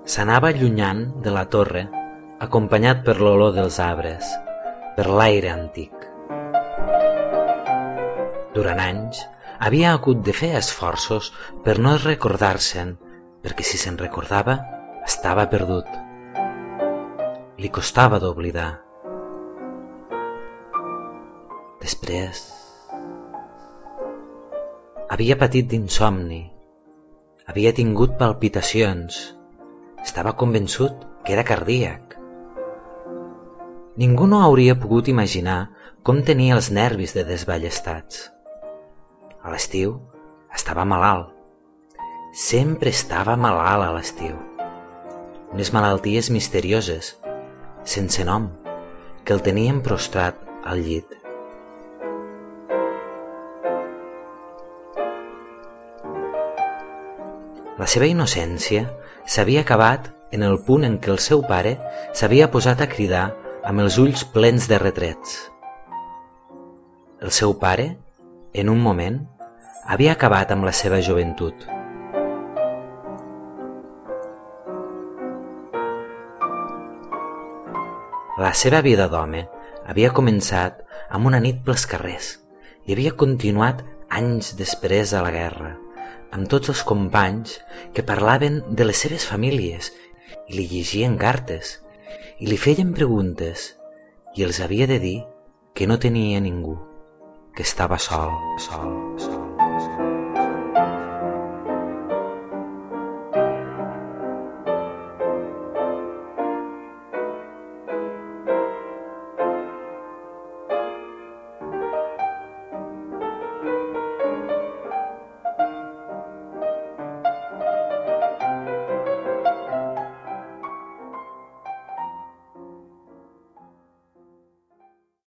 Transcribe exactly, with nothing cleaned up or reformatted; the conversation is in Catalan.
S'anava allunyant de la torre, acompanyat per l'olor dels arbres, per l'aire antic. Durant anys havia hagut de fer esforços per no recordar-se'n, perquè si se'n recordava, estava perdut. Li costava d'oblidar. Després havia patit d'insomni, havia tingut palpitacions, estava convençut que era cardíac. Ningú no hauria pogut imaginar com tenia els nervis de desballestats. A l'estiu estava malalt. Sempre estava malalt a l'estiu. Unes malalties misterioses, sense nom, que el tenien prostrat al llit. La seva innocència s'havia acabat en el punt en què el seu pare s'havia posat a cridar amb els ulls plens de retrets. El seu pare, en un moment, havia acabat amb la seva joventut. La seva vida d'home havia començat amb una nit pels carrers i havia continuat anys després a la guerra, amb tots els companys que parlaven de les seves famílies i li llegien cartes i li feien preguntes i els havia de dir que no tenia ningú, que estava sol, sol, sol, sol.